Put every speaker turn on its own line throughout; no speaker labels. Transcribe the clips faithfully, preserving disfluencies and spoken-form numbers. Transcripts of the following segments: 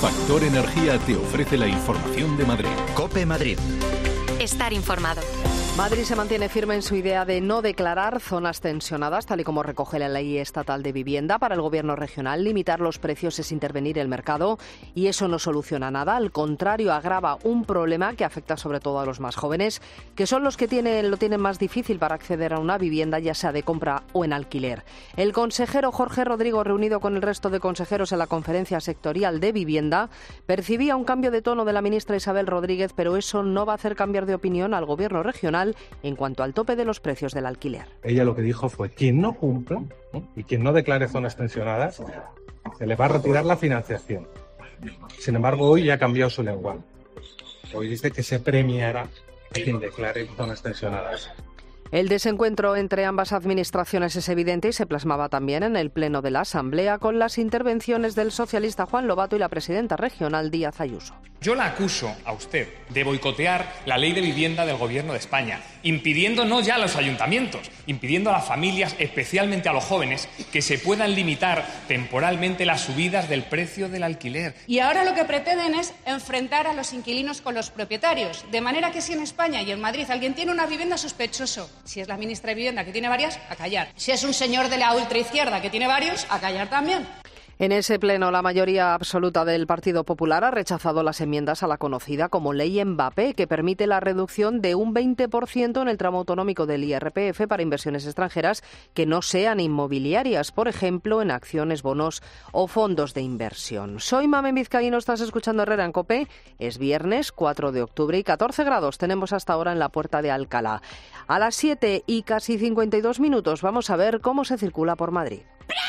Factor Energía te ofrece la información de Madrid.
COPE Madrid.
Estar informado.
Madrid se mantiene firme en su idea de no declarar zonas tensionadas, tal y como recoge la Ley Estatal de Vivienda. Para el Gobierno regional, limitar los precios es intervenir el mercado y eso no soluciona nada. Al contrario, agrava un problema que afecta sobre todo a los más jóvenes, que son los que tienen, lo tienen más difícil para acceder a una vivienda, ya sea de compra o en alquiler. El consejero Jorge Rodrigo, reunido con el resto de consejeros en la conferencia sectorial de vivienda, percibía un cambio de tono de la ministra Isabel Rodríguez, pero eso no va a hacer cambiar de opinión al Gobierno regional en cuanto al tope de los precios del alquiler.
Ella lo que dijo fue: quien no cumpla, ¿no?, y quien no declare zonas tensionadas, se le va a retirar la financiación. Sin embargo, hoy ya ha cambiado su lenguaje. Hoy dice que se premiará a quien declare zonas tensionadas.
El desencuentro entre ambas administraciones es evidente y se plasmaba también en el pleno de la Asamblea con las intervenciones del socialista Juan Lobato y la presidenta regional Díaz Ayuso.
Yo la acuso a usted de boicotear la ley de vivienda del Gobierno de España, impidiendo no ya a los ayuntamientos, impidiendo a las familias, especialmente a los jóvenes, que se puedan limitar temporalmente las subidas del precio del alquiler.
Y ahora lo que pretenden es enfrentar a los inquilinos con los propietarios, de manera que si en España y en Madrid alguien tiene una vivienda, sospechoso. Si es la ministra de Vivienda que tiene varias, a callar. Si es un señor de la ultraizquierda que tiene varios, a callar también.
En ese pleno, la mayoría absoluta del Partido Popular ha rechazado las enmiendas a la conocida como Ley Mbappé, que permite la reducción de un veinte por ciento en el tramo autonómico del I R P F para inversiones extranjeras que no sean inmobiliarias, por ejemplo, en acciones, bonos o fondos de inversión. Soy Mamen Vizcaíno, estás escuchando Herrera en COPE. Es viernes cuatro de octubre y catorce grados tenemos hasta ahora en la Puerta de Alcalá. A las siete y casi cincuenta y dos minutos vamos a ver cómo se circula por Madrid.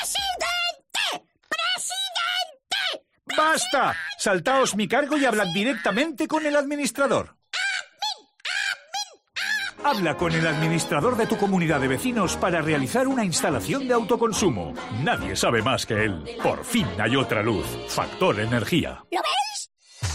¡Basta! Saltaos mi cargo y hablad directamente con el administrador. Habla con el administrador de tu comunidad de vecinos para realizar una instalación de autoconsumo. Nadie sabe más que él. Por fin hay otra luz. Factor Energía.
¿Lo veis?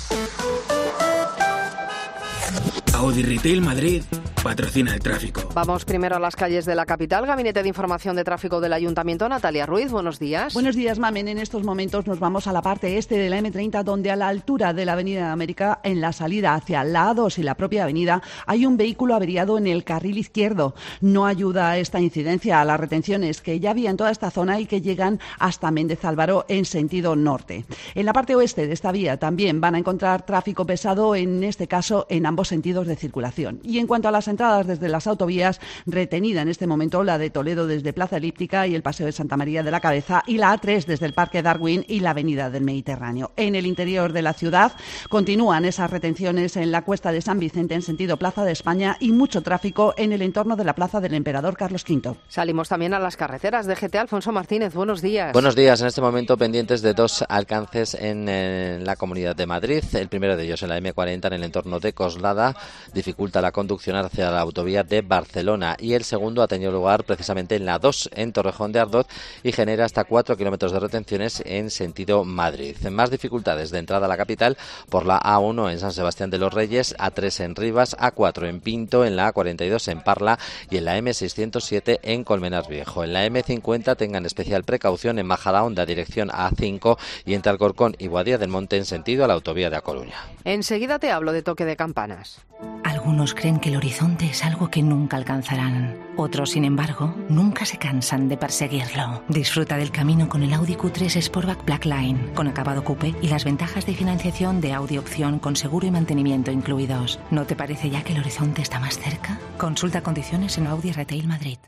Audi Retail Madrid patrocina el tráfico.
Vamos primero a las calles de la capital. Gabinete de Información de Tráfico del Ayuntamiento, Natalia Ruiz, buenos días.
Buenos días, Mamen. En estos momentos nos vamos a la parte este de la eme treinta, donde a la altura de la Avenida de América, en la salida hacia la A dos y la propia avenida, hay un vehículo averiado en el carril izquierdo. No ayuda a esta incidencia a las retenciones que ya había en toda esta zona y que llegan hasta Méndez Álvaro en sentido norte. En la parte oeste de esta vía también van a encontrar tráfico pesado, en este caso en ambos sentidos de circulación. Y en cuanto a las entradas desde las autovías, retenida en este momento la de Toledo desde Plaza Elíptica y el Paseo de Santa María de la Cabeza, y la A tres desde el Parque Darwin y la Avenida del Mediterráneo. En el interior de la ciudad continúan esas retenciones en la Cuesta de San Vicente en sentido Plaza de España y mucho tráfico en el entorno de la Plaza del Emperador Carlos quinto.
Salimos también a las carreteras de G T. Alfonso Martínez, buenos días.
Buenos días. En este momento pendientes de dos alcances en, en la Comunidad de Madrid. El primero de ellos en la eme cuarenta en el entorno de Coslada, dificulta la conducción hacia la autovía de Barcelona, y el segundo ha tenido lugar precisamente en la dos en Torrejón de Ardoz y genera hasta cuatro kilómetros de retenciones en sentido Madrid. Más dificultades de entrada a la capital por la A uno en San Sebastián de los Reyes, A tres en Rivas, A cuatro en Pinto, en la A cuarenta y dos en Parla y en la eme seiscientos siete en Colmenar Viejo. En la eme cincuenta tengan especial precaución en Majadahonda dirección A cinco y entre Alcorcón y Boadilla del Monte en sentido a la autovía de A Coruña.
Enseguida te hablo de toque de campanas.
Algunos creen que el horizonte es algo que nunca alcanzarán. Otros, sin embargo, nunca se cansan de perseguirlo. Disfruta del camino con el Audi Q tres Sportback Blackline, con acabado coupé y las ventajas de financiación de Audi Opción con seguro y mantenimiento incluidos. ¿No te parece ya que el horizonte está más cerca? Consulta condiciones en Audi Retail Madrid.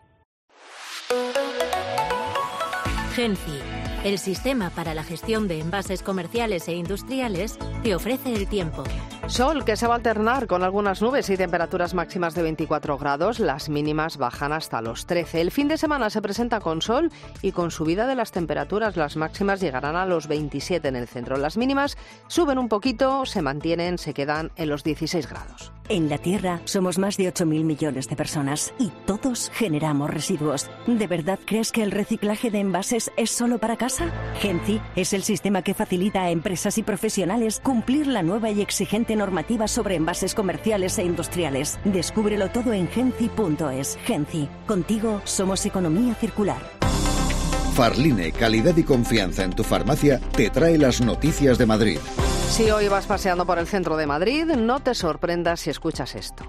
Genci, el sistema para la gestión de envases comerciales e industriales, te ofrece el tiempo.
Sol que se va a alternar con algunas nubes y temperaturas máximas de veinticuatro grados, las mínimas bajan hasta los trece. El fin de semana se presenta con sol y con subida de las temperaturas, las máximas llegarán a los veintisiete en el centro. Las mínimas suben un poquito, se mantienen, se quedan en los dieciséis grados.
En la Tierra somos más de ocho mil millones de personas y todos generamos residuos. ¿De verdad crees que el reciclaje de envases es solo para casa? Genci es el sistema que facilita a empresas y profesionales cumplir la nueva y exigente normativa sobre envases comerciales e industriales. Descúbrelo todo en genci punto es. Genci, contigo somos economía circular.
Farline, calidad y confianza en tu farmacia, te trae las noticias de Madrid.
Si hoy vas paseando por el centro de Madrid, no te sorprendas si escuchas esto.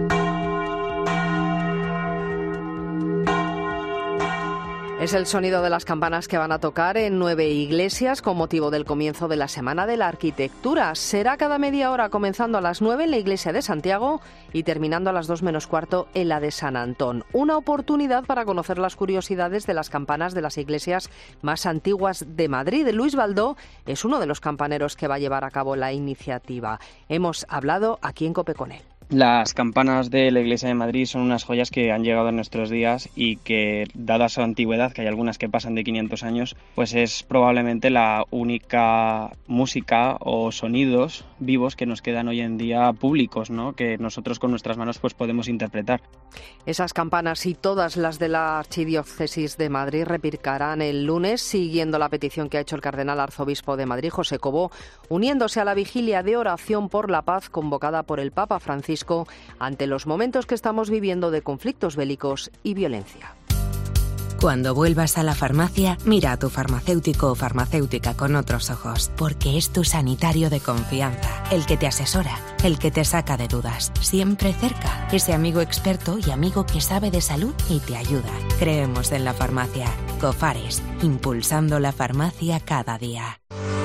Es el sonido de las campanas que van a tocar en nueve iglesias con motivo del comienzo de la Semana de la Arquitectura. Será cada media hora, comenzando a las nueve en la iglesia de Santiago y terminando a las dos menos cuarto en la de San Antón. Una oportunidad para conocer las curiosidades de las campanas de las iglesias más antiguas de Madrid. Luis Baldó es uno de los campaneros que va a llevar a cabo la iniciativa. Hemos hablado aquí en COPE con él.
Las campanas de la Iglesia de Madrid son unas joyas que han llegado a nuestros días y que, dada su antigüedad, que hay algunas que pasan de quinientos años, pues es probablemente la única música o sonidos vivos que nos quedan hoy en día públicos, ¿no? Que nosotros con nuestras manos pues podemos interpretar.
Esas campanas y todas las de la Archidiócesis de Madrid repicarán el lunes, siguiendo la petición que ha hecho el cardenal arzobispo de Madrid, José Cobo, uniéndose a la vigilia de oración por la paz convocada por el Papa Francisco ante los momentos que estamos viviendo de conflictos bélicos y violencia.
Cuando vuelvas a la farmacia, mira a tu farmacéutico o farmacéutica con otros ojos, porque es tu sanitario de confianza, el que te asesora, el que te saca de dudas, siempre cerca, ese amigo experto y amigo que sabe de salud y te ayuda. Creemos en la farmacia. Cofares, impulsando la farmacia cada día.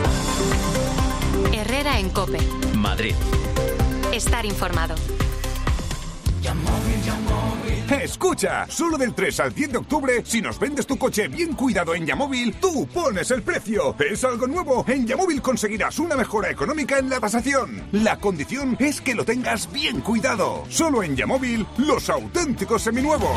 Herrera en COPE.
Madrid.
Estar informado.
Escucha, solo del tres al diez de octubre, si nos vendes tu coche bien cuidado en Yamóvil, tú pones el precio. ¿Es algo nuevo? En Yamóvil conseguirás una mejora económica en la tasación. La condición es que lo tengas bien cuidado. Solo en Yamóvil, los auténticos seminuevos.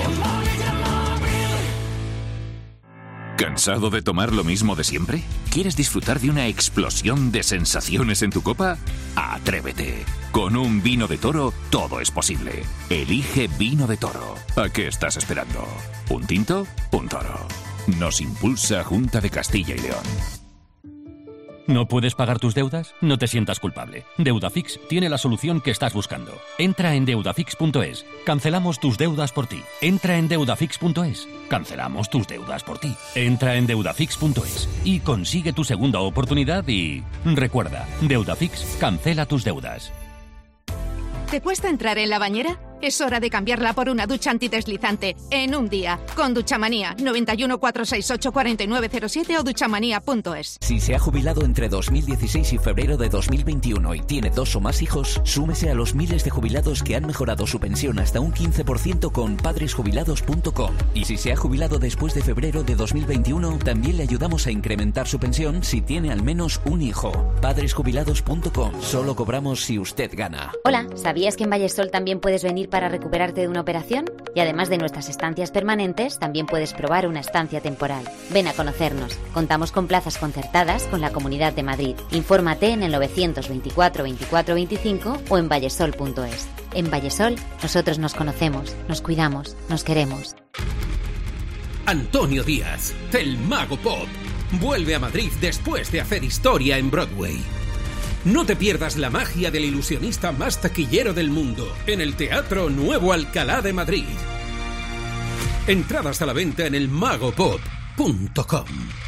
¿Cansado de tomar lo mismo de siempre? ¿Quieres disfrutar de una explosión de sensaciones en tu copa? ¡Atrévete! Con un vino de Toro, todo es posible. Elige Vino de Toro. ¿A qué estás esperando? ¿Un tinto? Un toro. Nos impulsa Junta de Castilla y León.
¿No puedes pagar tus deudas? No te sientas culpable. Deudafix tiene la solución que estás buscando. Entra en deudafix punto es. Cancelamos tus deudas por ti. Entra en deudafix punto es. Cancelamos tus deudas por ti. Entra en deudafix punto es y consigue tu segunda oportunidad y... recuerda, Deudafix cancela tus deudas.
¿Te cuesta entrar en la bañera? Es hora de cambiarla por una ducha antideslizante en un día. Con Duchamanía, noventa y uno, cuatrocientos sesenta y ocho, cuarenta y nueve cero siete o duchamanía punto es.
Si se ha jubilado entre dos mil dieciséis y febrero de dos mil veintiuno y tiene dos o más hijos, súmese a los miles de jubilados que han mejorado su pensión hasta un quince por ciento con padres jubilados punto com. Y si se ha jubilado después de febrero de dos mil veintiuno, también le ayudamos a incrementar su pensión si tiene al menos un hijo. padres jubilados punto com. Solo cobramos si usted gana.
Hola, ¿sabías que en Vallesol también puedes venir para recuperarte de una operación? Y además de nuestras estancias permanentes, también puedes probar una estancia temporal. Ven a conocernos. Contamos con plazas concertadas con la Comunidad de Madrid. Infórmate en el novecientos veinticuatro veinticuatro veinticinco o en vallesol punto es. En Vallesol, nosotros nos conocemos, nos cuidamos, nos queremos.
Antonio Díaz, el Mago Pop, vuelve a Madrid después de hacer historia en Broadway. No te pierdas la magia del ilusionista más taquillero del mundo en el Teatro Nuevo Alcalá de Madrid. Entradas a la venta en el mago pop punto com.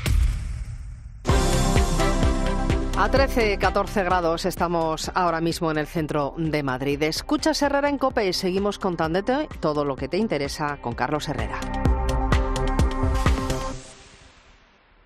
A trece, catorce grados estamos ahora mismo en el centro de Madrid. Escuchas Herrera en COPE y seguimos contándote todo lo que te interesa con Carlos Herrera.